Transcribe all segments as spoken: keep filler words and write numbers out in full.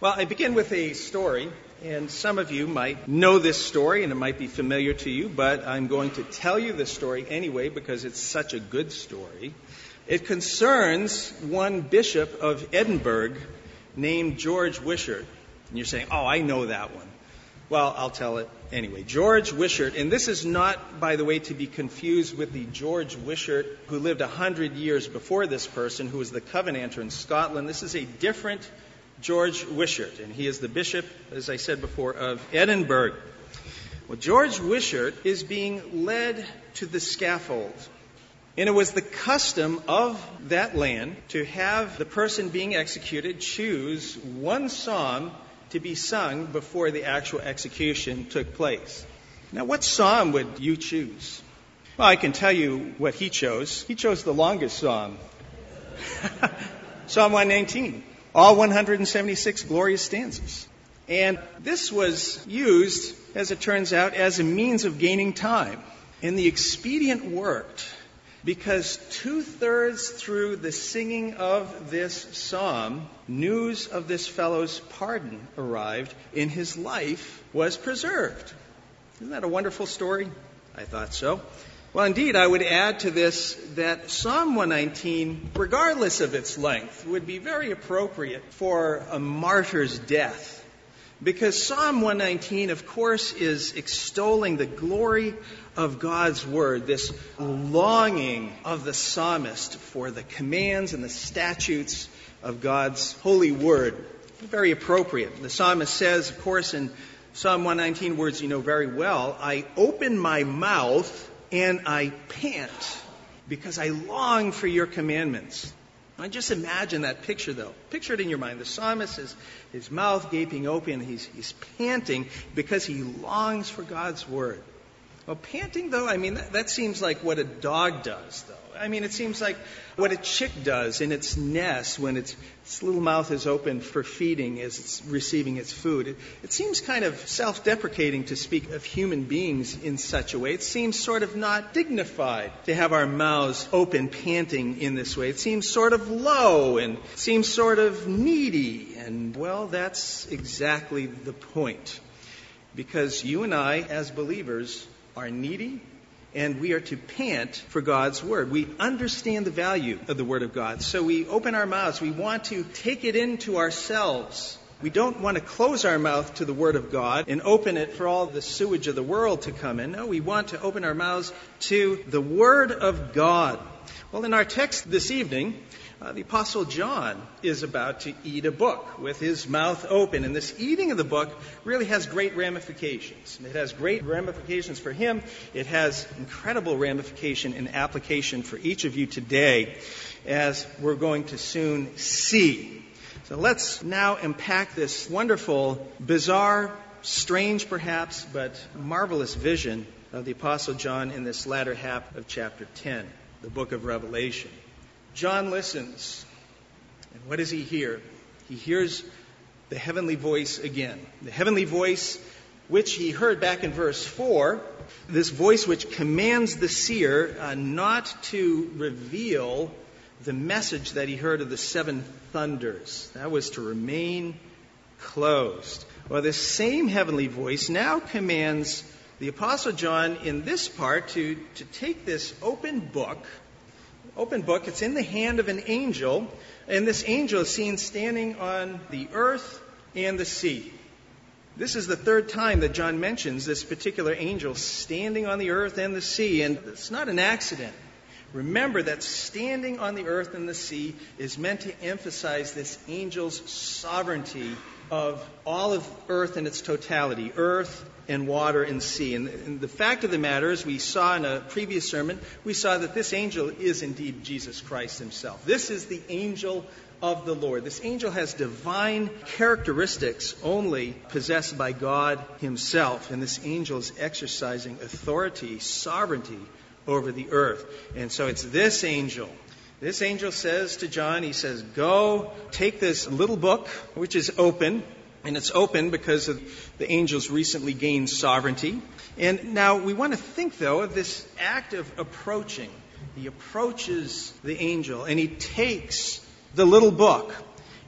Well, I begin with a story, and some of you might know this story, and it might be familiar to you, but I'm going to tell you the story anyway because it's such a good story. It concerns one bishop of Edinburgh named George Wishart. And you're saying, oh, I know that one. Well, I'll tell it anyway. George Wishart, and this is not, by the way, to be confused with the George Wishart who lived a hundred years before this person, who was the Covenanter in Scotland. This is a different George Wishart, and he is the bishop, as I said before, of Edinburgh. Well, George Wishart is being led to the scaffold. And it was the custom of that land to have the person being executed choose one psalm to be sung before the actual execution took place. Now, what psalm would you choose? Well, I can tell you what he chose. He chose the longest psalm. Psalm one nineteen. All one hundred seventy-six glorious stanzas. And this was used, as it turns out, as a means of gaining time. And the expedient worked because two-thirds through the singing of this psalm, news of this fellow's pardon arrived, and his life was preserved. Isn't that a wonderful story? I thought so. Well, indeed, I would add to this that Psalm one nineteen, regardless of its length, would be very appropriate for a martyr's death. Because Psalm one nineteen, of course, is extolling the glory of God's Word, this longing of the psalmist for the commands and the statutes of God's holy Word. Very appropriate. The psalmist says, of course, in Psalm one nineteen, words you know very well, I open my mouth and I pant because I long for your commandments. I just imagine that picture, though. Picture it in your mind. The psalmist is his mouth gaping open. He's, he's panting because he longs for God's word. Well, panting, though, I mean, that, that seems like what a dog does, though. I mean, it seems like what a chick does in its nest when its, its little mouth is open for feeding as it's receiving its food. It, it seems kind of self-deprecating to speak of human beings in such a way. It seems sort of not dignified to have our mouths open, panting in this way. It seems sort of low and seems sort of needy. And, well, that's exactly the point. Because you and I, as believers, are needy, and we are to pant for God's Word. We understand the value of the Word of God, so we open our mouths. We want to take it into ourselves. We don't want to close our mouth to the Word of God and open it for all the sewage of the world to come in. No, we want to open our mouths to the Word of God. Well, in our text this evening, Uh, the Apostle John is about to eat a book with his mouth open. And this eating of the book really has great ramifications. It has great ramifications for him. It has incredible ramification and application for each of you today, as we're going to soon see. So let's now unpack this wonderful, bizarre, strange perhaps, but marvelous vision of the Apostle John in this latter half of chapter ten, the book of Revelation. John listens, and what does he hear? He hears the heavenly voice again. The heavenly voice which he heard back in verse four, this voice which commands the seer uh, not to reveal the message that he heard of the seven thunders. That was to remain closed. Well, this same heavenly voice now commands the Apostle John in this part to, to take this open book, Open book. It's in the hand of an angel, and this angel is seen standing on the earth and the sea. This is the third time that John mentions this particular angel standing on the earth and the sea, and it's not an accident. Remember that standing on the earth and the sea is meant to emphasize this angel's sovereignty of all of earth in its totality, earth and water and sea. And, and the fact of the matter is, we saw in a previous sermon, we saw that this angel is indeed Jesus Christ himself. This is the angel of the Lord. This angel has divine characteristics only possessed by God himself. And this angel is exercising authority, sovereignty over the earth. And so it's this angel. This angel says to John, he says, go take this little book, which is open. And it's open because of the angel's recently gained sovereignty. And now we want to think, though, of this act of approaching. He approaches the angel and he takes the little book.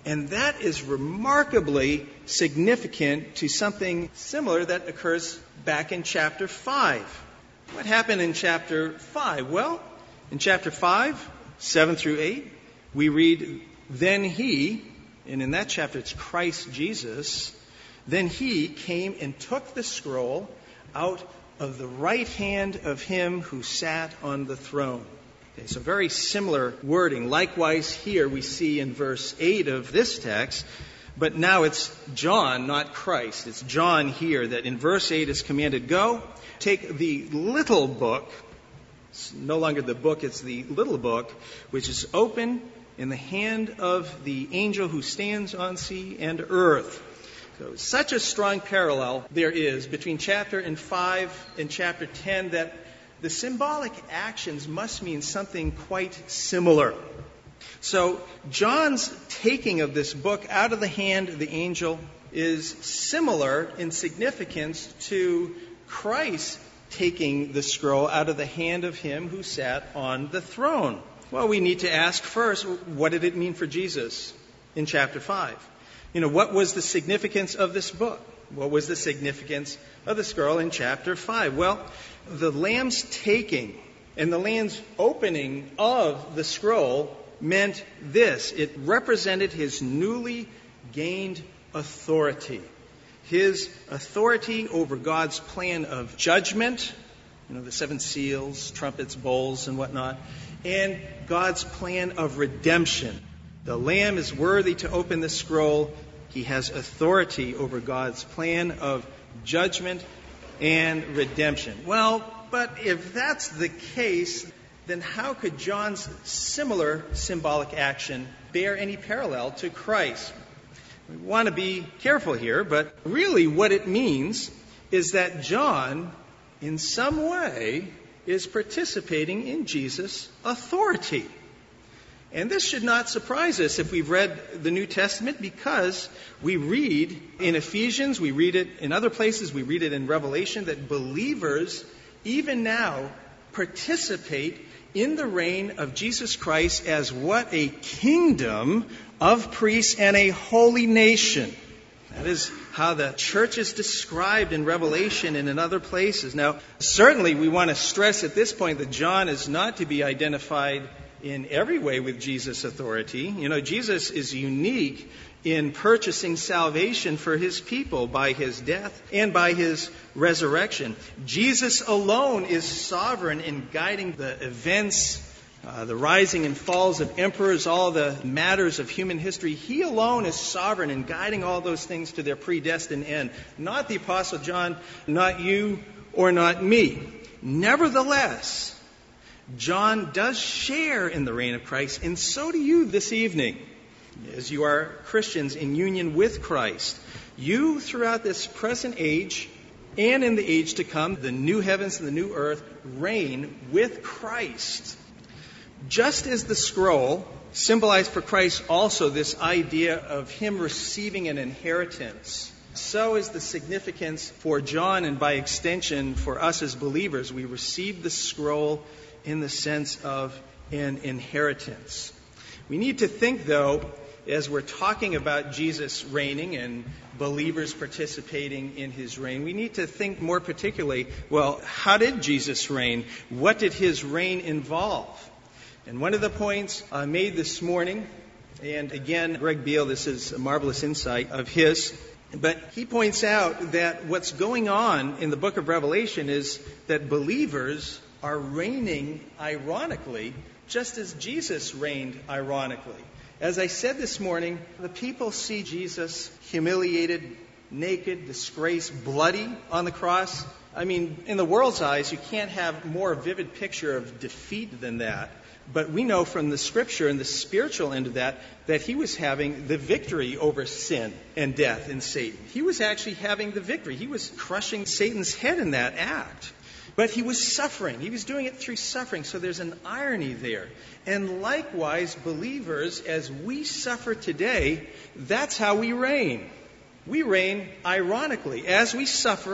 And that is remarkably significant to something similar that occurs back in chapter five. What happened in chapter five? Well, in chapter five, seven through eight, we read, "Then he," and in that chapter it's Christ Jesus, "then he came and took the scroll out of the right hand of him who sat on the throne." Okay, so very similar wording. Likewise here we see in verse eight of this text, but now it's John, not Christ. It's John here that in verse eight is commanded, "Go, take the little book," it's no longer the book, it's the little book, "which is open in the hand of the angel who stands on sea and earth." So such a strong parallel there is between chapter and five and chapter ten that the symbolic actions must mean something quite similar. So John's taking of this book out of the hand of the angel is similar in significance to Christ taking the scroll out of the hand of him who sat on the throne. Well, we need to ask first, what did it mean for Jesus in chapter five? You know, what was the significance of this book? What was the significance of the scroll in chapter five? Well, the Lamb's taking and the Lamb's opening of the scroll meant this. It represented his newly gained authority. His authority over God's plan of judgment, you know, the seven seals, trumpets, bowls, and whatnot, and God's plan of redemption. The Lamb is worthy to open the scroll. He has authority over God's plan of judgment and redemption. Well, but if that's the case, then how could John's similar symbolic action bear any parallel to Christ? We want to be careful here, but really what it means is that John, in some way, is participating in Jesus' authority. And this should not surprise us if we've read the New Testament, because we read in Ephesians, we read it in other places, we read it in Revelation, that believers, even now, participate in the reign of Jesus Christ as what? A kingdom of priests and a holy nation. That is how the church is described in Revelation and in other places. Now, certainly we want to stress at this point that John is not to be identified in every way with Jesus' authority. You know, Jesus is unique in purchasing salvation for his people by his death and by his resurrection. Jesus alone is sovereign in guiding the events, uh, the rising and falls of emperors, all the matters of human history. He alone is sovereign in guiding all those things to their predestined end. Not the Apostle John, not you, or not me. Nevertheless, John does share in the reign of Christ, and so do you this evening, as you are Christians in union with Christ. You, throughout this present age and in the age to come, the new heavens and the new earth, reign with Christ. Just as the scroll symbolized for Christ also this idea of him receiving an inheritance, so is the significance for John, and by extension for us as believers. We receive the scroll in the sense of an inheritance. We need to think, though, as we're talking about Jesus reigning and believers participating in his reign, we need to think more particularly, well, how did Jesus reign? What did his reign involve? And one of the points I made this morning, and again, Greg Beale, this is a marvelous insight of his, but he points out that what's going on in the book of Revelation is that believers are reigning ironically, just as Jesus reigned ironically. As I said this morning, the people see Jesus humiliated, naked, disgraced, bloody on the cross. I mean, in the world's eyes, you can't have more vivid picture of defeat than that. But we know from the Scripture and the spiritual end of that, that he was having the victory over sin and death and Satan. He was actually having the victory. He was crushing Satan's head in that act. But he was suffering. He was doing it through suffering. So there's an irony there. And likewise, believers, as we suffer today, that's how we reign. We reign ironically. As we suffer,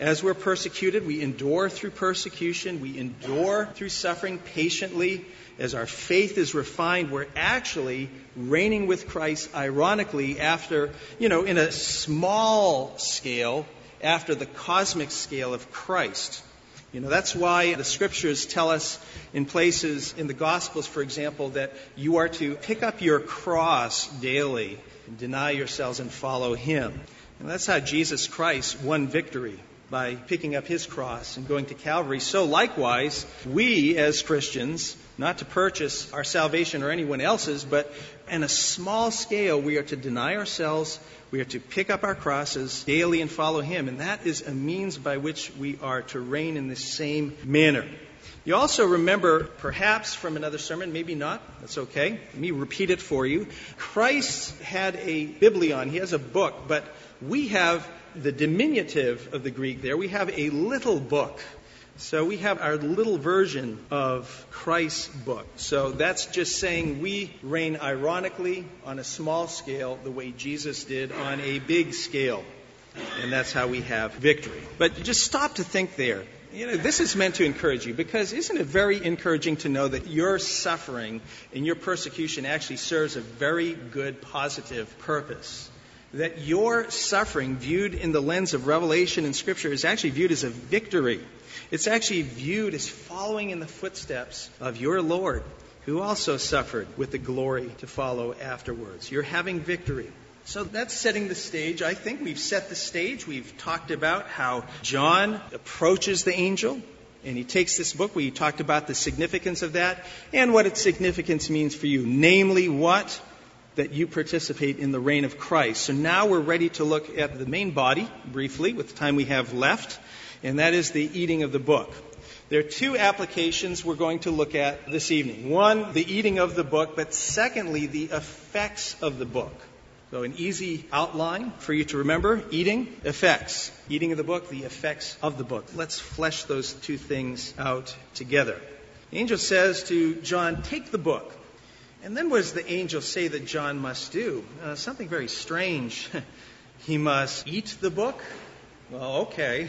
as we're persecuted, we endure through persecution, we endure through suffering patiently. As our faith is refined, we're actually reigning with Christ, ironically, after, you know, in a small scale, after the cosmic scale of Christ. You know, that's why the Scriptures tell us in places in the Gospels, for example, that you are to pick up your cross daily and deny yourselves and follow Him. And that's how Jesus Christ won victory, by picking up His cross and going to Calvary. So likewise, we as Christians, not to purchase our salvation or anyone else's, but on a small scale, we are to deny ourselves, we are to pick up our crosses daily and follow Him. And that is a means by which we are to reign in the same manner. You also remember, perhaps from another sermon, maybe not, that's okay. Let me repeat it for you. Christ had a biblion, He has a book, but we have the diminutive of the Greek there. We have a little book. So we have our little version of Christ's book. So that's just saying we reign ironically on a small scale the way Jesus did on a big scale. And that's how we have victory. But just stop to think there. You know, this is meant to encourage you, because isn't it very encouraging to know that your suffering and your persecution actually serves a very good positive purpose? That your suffering, viewed in the lens of Revelation and Scripture, is actually viewed as a victory. It's actually viewed as following in the footsteps of your Lord, who also suffered with the glory to follow afterwards. You're having victory. So that's setting the stage. I think we've set the stage. We've talked about how John approaches the angel, and he takes this book. We talked about the significance of that and what its significance means for you. Namely, what? That you participate in the reign of Christ. So now we're ready to look at the main body, briefly, with the time we have left, and that is the eating of the book. There are two applications we're going to look at this evening. One, the eating of the book, but secondly, the effects of the book. So an easy outline for you to remember: eating, effects. Eating of the book, the effects of the book. Let's flesh those two things out together. The angel says to John, take the book. And then what does the angel say that John must do? Uh, something very strange. He must eat the book? Well, okay.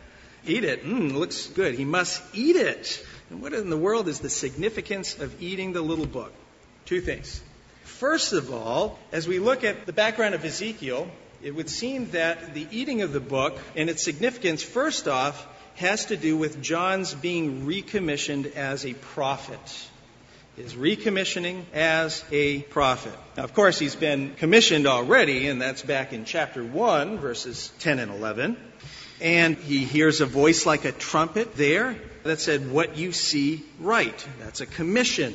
Eat it. Mm, looks good. He must eat it. And what in the world is the significance of eating the little book? Two things. First of all, as we look at the background of Ezekiel, it would seem that the eating of the book and its significance, first off, has to do with John's being recommissioned as a prophet. His recommissioning as a prophet. Now, of course, he's been commissioned already, and that's back in chapter one, verses ten and eleven. And he hears a voice like a trumpet there that said, what you see, write. That's a commission.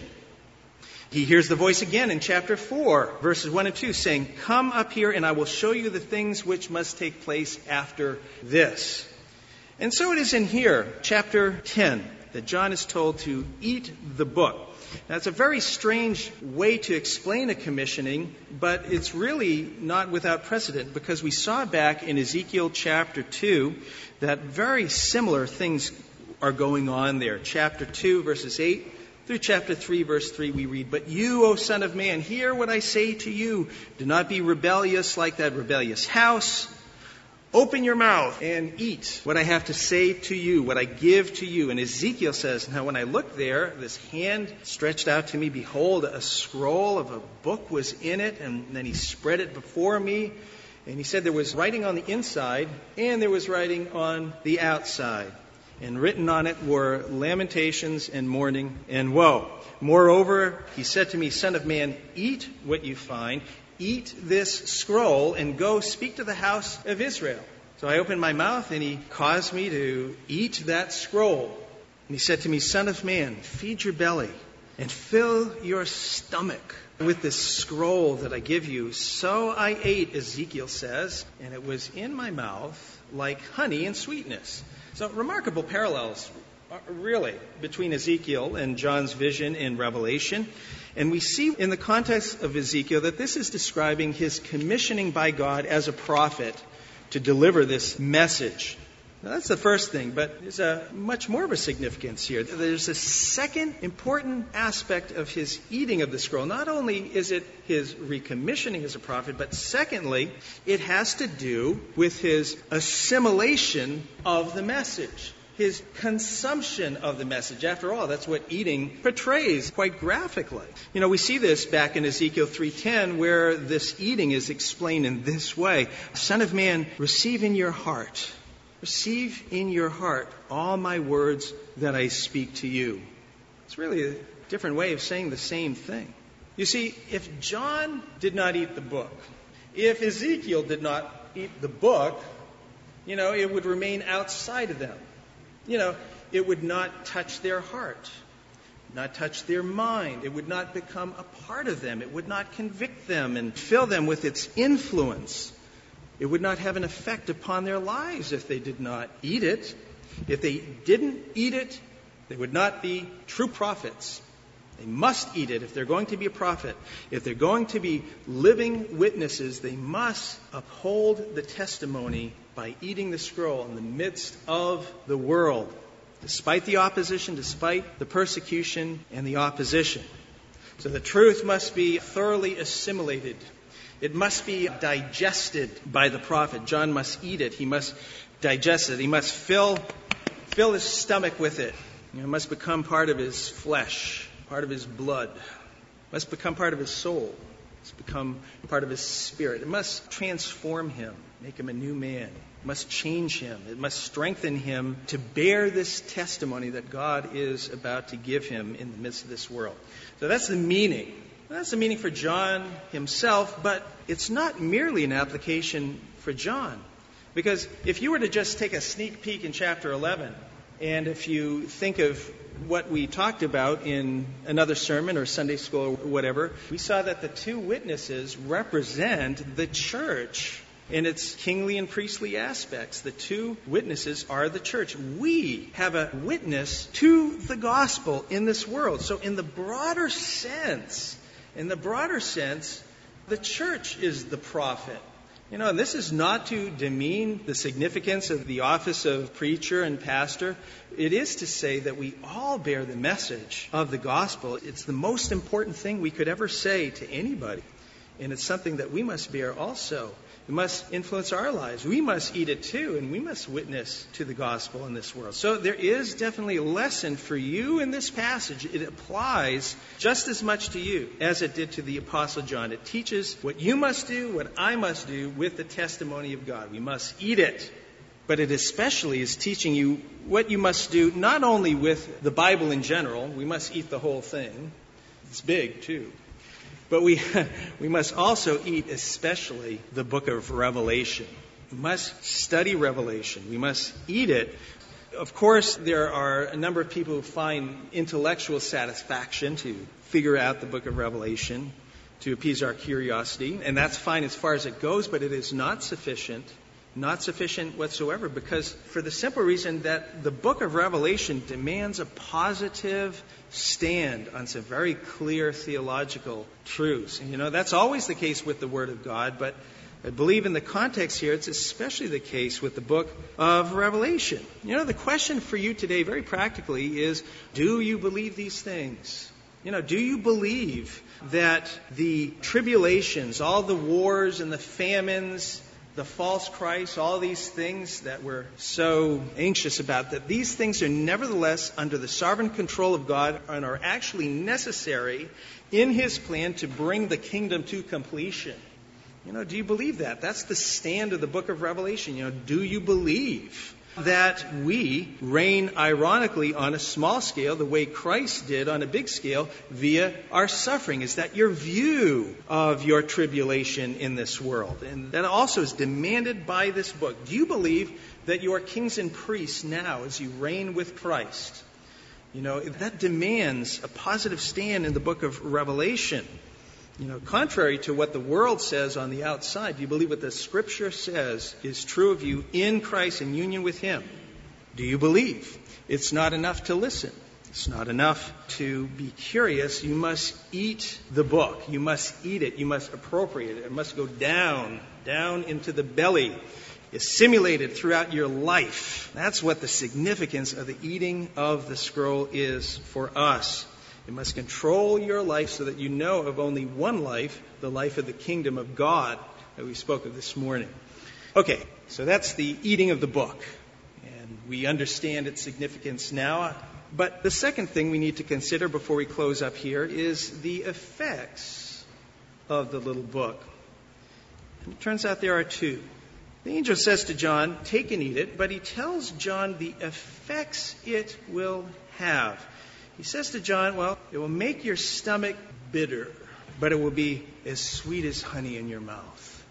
He hears the voice again in chapter four, verses one and two, saying, come up here and I will show you the things which must take place after this. And so it is in here, chapter ten, that John is told to eat the book. Now, it's a very strange way to explain a commissioning, but it's really not without precedent, because we saw back in Ezekiel chapter two that very similar things are going on there. Chapter two, verses eight through chapter three, verse three, we read, but you, O son of man, hear what I say to you. Do not be rebellious like that rebellious house. Open your mouth and eat what I have to say to you, what I give to you. And Ezekiel says, now when I looked there, this hand stretched out to me. Behold, a scroll of a book was in it. And then he spread it before me. And he said there was writing on the inside and there was writing on the outside. And written on it were lamentations and mourning and woe. Moreover, he said to me, son of man, eat what you find. Eat this scroll and go speak to the house of Israel. So I opened my mouth and he caused me to eat that scroll. And he said to me, son of man, feed your belly and fill your stomach with this scroll that I give you. So I ate, Ezekiel says, and it was in my mouth like honey and sweetness. So remarkable parallels, really, between Ezekiel and John's vision in Revelation. And we see in the context of Ezekiel that this is describing his commissioning by God as a prophet to deliver this message. Now, that's the first thing, but there's a much more of a significance here. There's a second important aspect of his eating of the scroll. Not only is it his recommissioning as a prophet, but secondly, it has to do with his assimilation of the message, his consumption of the message. After all, that's what eating portrays quite graphically. You know, we see this back in Ezekiel three ten, where this eating is explained in this way. Son of man, receive in your heart, receive in your heart all my words that I speak to you. It's really a different way of saying the same thing. You see, if John did not eat the book, if Ezekiel did not eat the book, you know, it would remain outside of them. You know, it would not touch their heart, not touch their mind. It would not become a part of them. It would not convict them and fill them with its influence. It would not have an effect upon their lives if they did not eat it. If they didn't eat it, they would not be true prophets. They must eat it if they're going to be a prophet. If they're going to be living witnesses, they must uphold the testimony by eating the scroll in the midst of the world, despite the opposition, despite the persecution and the opposition. So the truth must be thoroughly assimilated. It must be digested by the prophet. John must eat it. He must digest it. He must fill, fill his stomach with it. You know, it must become part of his flesh, part of his blood. It must become part of his soul. It must become part of his spirit. It must transform him, make him a new man. It must change him. It must strengthen him to bear this testimony that God is about to give him in the midst of this world. So that's the meaning. That's the meaning for John himself, but it's not merely an application for John. Because if you were to just take a sneak peek in chapter eleven, and if you think of what we talked about in another sermon or Sunday school or whatever, we saw that the two witnesses represent the church in its kingly and priestly aspects. The two witnesses are the church. We have a witness to the gospel in this world. So in the broader sense, in the broader sense, the church is the prophet. You know, and this is not to demean the significance of the office of preacher and pastor. It is to say that we all bear the message of the gospel. It's the most important thing we could ever say to anybody. And it's something that we must bear also. It must influence our lives. We must eat it too, and we must witness to the gospel in this world. So there is definitely a lesson for you in this passage. It applies just as much to you as it did to the Apostle John. It teaches what you must do, what I must do with the testimony of God. We must eat it. But it especially is teaching you what you must do not only with the Bible in general. We must eat the whole thing. It's big too. But we we must also eat especially the book of Revelation. We must study Revelation. We must eat it. Of course, there are a number of people who find intellectual satisfaction to figure out the book of Revelation, to appease our curiosity. And that's fine as far as it goes, but it is not sufficient. Not sufficient whatsoever, because for the simple reason that the book of Revelation demands a positive stand on some very clear theological truths. And, you know, that's always the case with the Word of God, but I believe in the context here, it's especially the case with the book of Revelation. You know, the question for you today, very practically, is, do you believe these things? You know, do you believe that the tribulations, all the wars and the famines, the false Christ, all these things that we're so anxious about, that these things are nevertheless under the sovereign control of God and are actually necessary in His plan to bring the kingdom to completion? You know, do you believe that? That's the stand of the book of Revelation. You know, do you believe that we reign ironically on a small scale the way Christ did on a big scale via our suffering? Is that your view of your tribulation in this world? And that also is demanded by this book. Do you believe that you are kings and priests now as you reign with Christ? You know, that demands a positive stand in the book of Revelation. You know, contrary to what the world says on the outside, do you believe what the Scripture says is true of you in Christ in union with Him? Do you believe? It's not enough to listen. It's not enough to be curious. You must eat the book. You must eat it. You must appropriate it. It must go down down into the belly, assimilated throughout your life. That's what the significance of the eating of the scroll is for us. It must control your life so that you know of only one life, the life of the kingdom of God that we spoke of this morning. Okay, so that's the eating of the book. And we understand its significance now. But the second thing we need to consider before we close up here is the effects of the little book. And it turns out there are two. The angel says to John, take and eat it, but he tells John the effects it will have. He says to John, well, it will make your stomach bitter, but it will be as sweet as honey in your mouth.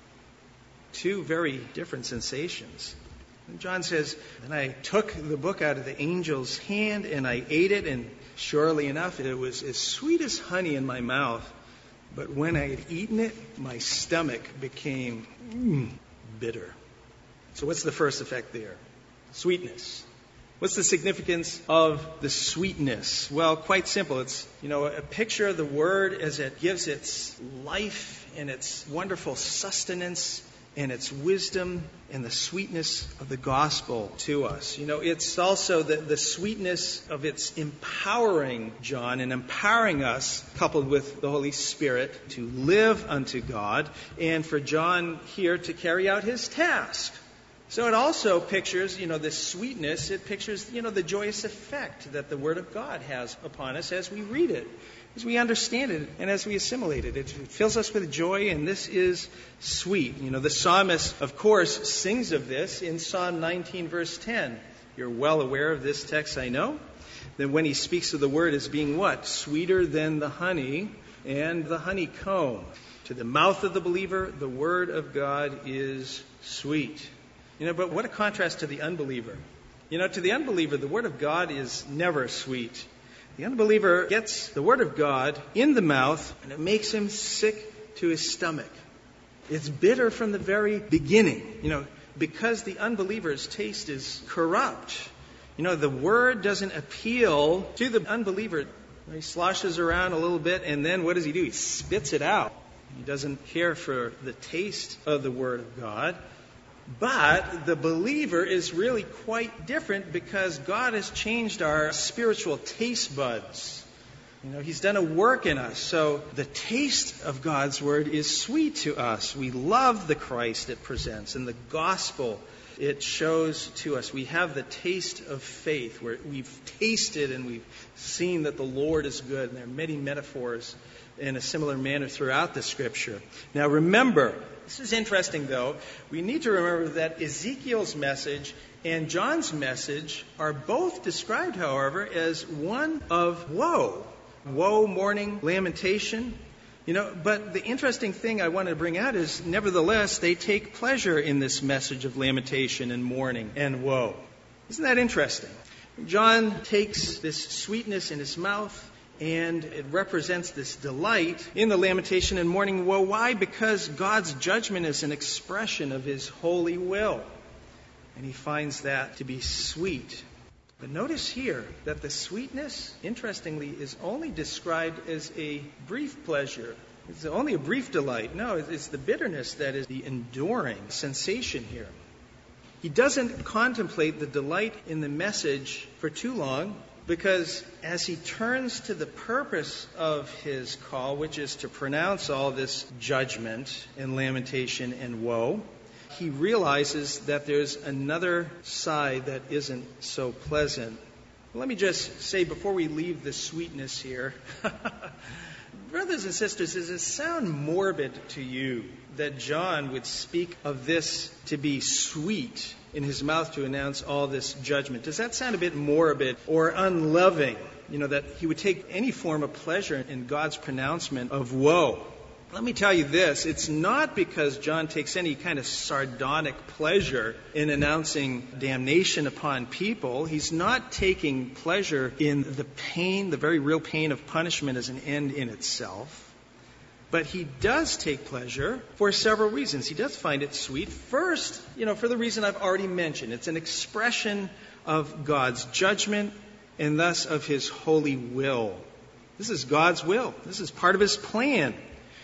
Two very different sensations. And John says, and I took the book out of the angel's hand and I ate it, and surely enough, it was as sweet as honey in my mouth. But when I had eaten it, my stomach became mm, bitter. So what's the first effect there? Sweetness. What's the significance of the sweetness? Well, quite simple. It's, you know, a picture of the word as it gives its life and its wonderful sustenance and its wisdom and the sweetness of the gospel to us. You know, it's also the, the sweetness of its empowering John and empowering us, coupled with the Holy Spirit, to live unto God and for John here to carry out his task. So it also pictures, you know, this sweetness. It pictures, you know, the joyous effect that the Word of God has upon us as we read it, as we understand it, and as we assimilate it. It fills us with joy, and this is sweet. You know, the psalmist, of course, sings of this in Psalm nineteen, verse ten. You're well aware of this text, I know. That when he speaks of the Word as being what? Sweeter than the honey and the honeycomb. To the mouth of the believer, the Word of God is sweet. You know, but what a contrast to the unbeliever. You know, to the unbeliever, the Word of God is never sweet. The unbeliever gets the Word of God in the mouth, and it makes him sick to his stomach. It's bitter from the very beginning, you know, because the unbeliever's taste is corrupt. You know, the Word doesn't appeal to the unbeliever. He sloshes around a little bit, and then what does he do? He spits it out. He doesn't care for the taste of the Word of God. But the believer is really quite different because God has changed our spiritual taste buds. You know, He's done a work in us. So the taste of God's Word is sweet to us. We love the Christ it presents and the gospel it shows to us. We have the taste of faith where we've tasted and we've seen that the Lord is good. And there are many metaphors in a similar manner throughout the Scripture. Now remember, this is interesting though, we need to remember that Ezekiel's message and John's message are both described, however, as one of woe. Woe, mourning, lamentation. You know, but the interesting thing I wanted to bring out is, nevertheless, they take pleasure in this message of lamentation and mourning and woe. Isn't that interesting? John takes this sweetness in his mouth, and it represents this delight in the lamentation and mourning woe. Why? Because God's judgment is an expression of His holy will. And he finds that to be sweet. But notice here that the sweetness, interestingly, is only described as a brief pleasure. It's only a brief delight. No, it's the bitterness that is the enduring sensation here. He doesn't contemplate the delight in the message for too long, because as he turns to the purpose of his call, which is to pronounce all this judgment and lamentation and woe, he realizes that there's another side that isn't so pleasant. Let me just say before we leave the sweetness here, brothers and sisters, does it sound morbid to you that John would speak of this to be sweet in his mouth to announce all this judgment? Does that sound a bit morbid or unloving? You know, that he would take any form of pleasure in God's pronouncement of woe. Let me tell you this, it's not because John takes any kind of sardonic pleasure in announcing damnation upon people. He's not taking pleasure in the pain, the very real pain of punishment as an end in itself. But he does take pleasure for several reasons. He does find it sweet. First, you know, for the reason I've already mentioned. It's an expression of God's judgment and thus of His holy will. This is God's will. This is part of His plan.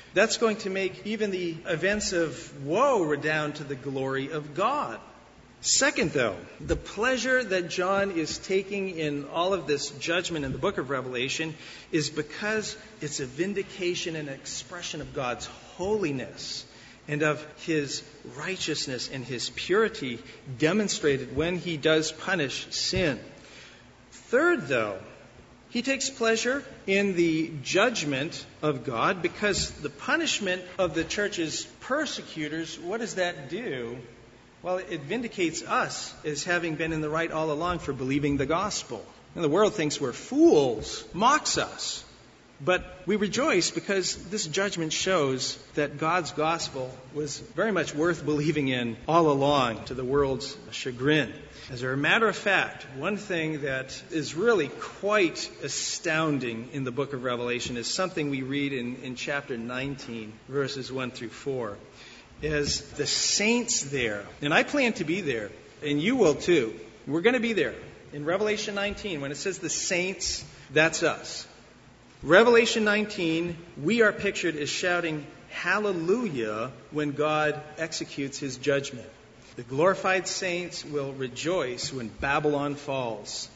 That's going to make even the events of woe redound to the glory of God. Second, though, the pleasure that John is taking in all of this judgment in the book of Revelation is because it's a vindication and expression of God's holiness and of his righteousness and his purity demonstrated when he does punish sin. Third, though, he takes pleasure in the judgment of God because the punishment of the church's persecutors, what does that do? Well, it vindicates us as having been in the right all along for believing the gospel. And the world thinks we're fools, mocks us. But we rejoice because this judgment shows that God's gospel was very much worth believing in all along to the world's chagrin. As a matter of fact, one thing that is really quite astounding in the book of Revelation is something we read in, in chapter nineteen, verses one through four. Is the saints there, and I plan to be there, and you will too. We're going to be there. In Revelation nineteen, when it says the saints, that's us. Revelation nineteen, we are pictured as shouting hallelujah when God executes his judgment. The glorified saints will rejoice when Babylon falls.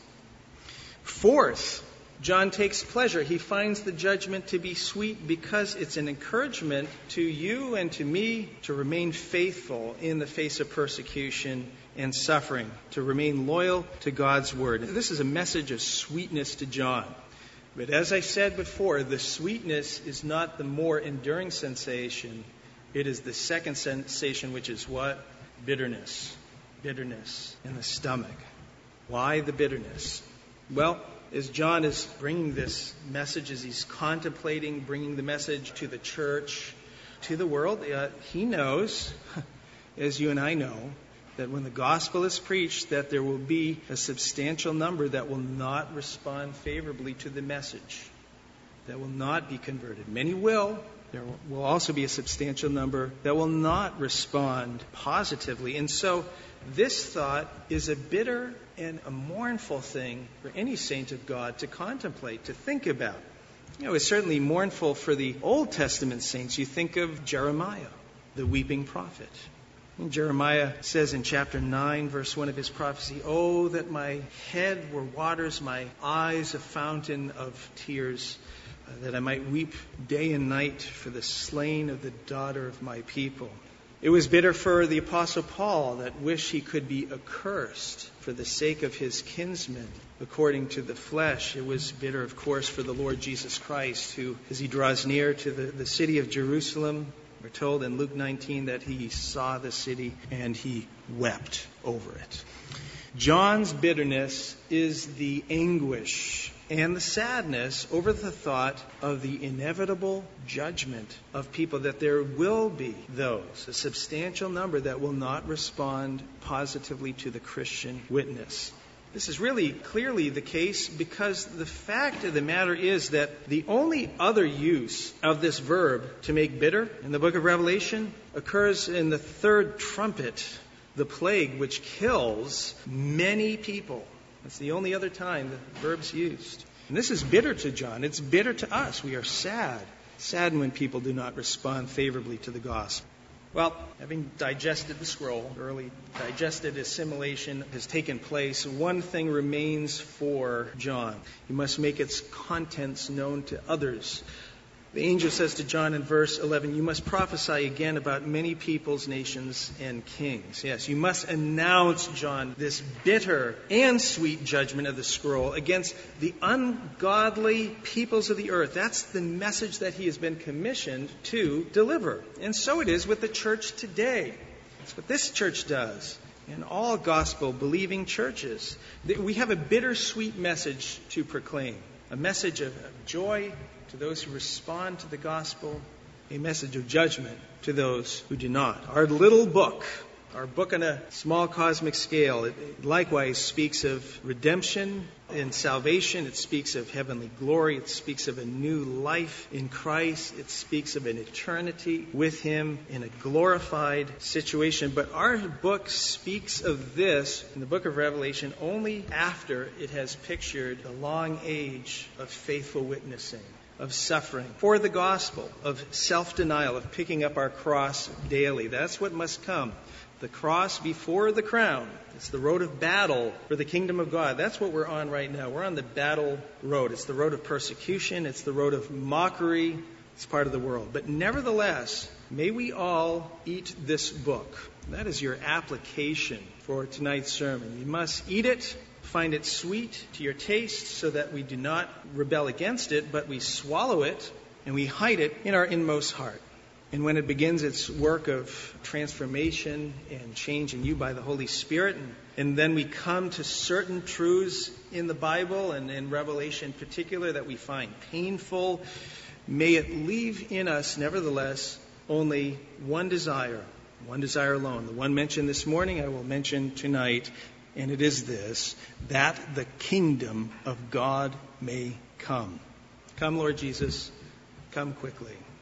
Fourth, John takes pleasure. He finds the judgment to be sweet because it's an encouragement to you and to me to remain faithful in the face of persecution and suffering, to remain loyal to God's word. This is a message of sweetness to John. But as I said before, the sweetness is not the more enduring sensation. It is the second sensation, which is what? Bitterness. Bitterness in the stomach. Why the bitterness? Well, as John is bringing this message, as he's contemplating bringing the message to the church, to the world, uh, he knows, as you and I know, that when the gospel is preached, that there will be a substantial number that will not respond favorably to the message, that will not be converted. Many will. There will also be a substantial number that will not respond positively. And so this thought is a bitter and a mournful thing for any saint of God to contemplate, to think about. You know, it's certainly mournful for the Old Testament saints. You think of Jeremiah, the weeping prophet. And Jeremiah says in chapter nine, verse one of his prophecy, "Oh, that my head were waters, my eyes a fountain of tears, uh, that I might weep day and night for the slain of the daughter of my people." It was bitter for the Apostle Paul that wished he could be accursed for the sake of his kinsmen according to the flesh. It was bitter, of course, for the Lord Jesus Christ, who, as he draws near to the, the city of Jerusalem, we're told in Luke nineteen that he saw the city and he wept over it. John's bitterness is the anguish and the sadness over the thought of the inevitable judgment of people, that there will be those, a substantial number, that will not respond positively to the Christian witness. This is really clearly the case because the fact of the matter is that the only other use of this verb, to make bitter, in the book of Revelation occurs in the third trumpet, the plague which kills many people. That's the only other time the verb's used. And this is bitter to John. It's bitter to us. We are sad. Saddened when people do not respond favorably to the gospel. Well, having digested the scroll, early digested assimilation has taken place, one thing remains for John. He must make its contents known to others. The angel says to John in verse eleven, "You must prophesy again about many peoples, nations, and kings." Yes, you must announce, John, this bitter and sweet judgment of the scroll against the ungodly peoples of the earth. That's the message that he has been commissioned to deliver. And so it is with the church today. That's what this church does in all gospel-believing churches. We have a bittersweet message to proclaim, a message of joy to those who respond to the gospel, a message of judgment to those who do not. Our little book, our book on a small cosmic scale, it, it likewise speaks of redemption and salvation. It speaks of heavenly glory. It speaks of a new life in Christ. It speaks of an eternity with Him in a glorified situation. But our book speaks of this in the book of Revelation only after it has pictured the long age of faithful witnessing, of suffering, for the gospel, of self-denial, of picking up our cross daily. That's what must come. The cross before the crown. It's the road of battle for the kingdom of God. That's what we're on right now. We're on the battle road. It's the road of persecution. It's the road of mockery. It's part of the world. But nevertheless, may we all eat this book. That is your application for tonight's sermon. You must eat it, find it sweet to your taste, so that we do not rebel against it, but we swallow it and we hide it in our inmost heart. And when it begins its work of transformation and change in you by the Holy Spirit, and, and then we come to certain truths in the Bible and in Revelation in particular that we find painful, may it leave in us, nevertheless, only one desire, one desire alone. The one mentioned this morning, I will mention tonight, and it is this, that the kingdom of God may come. Come, Lord Jesus, come quickly.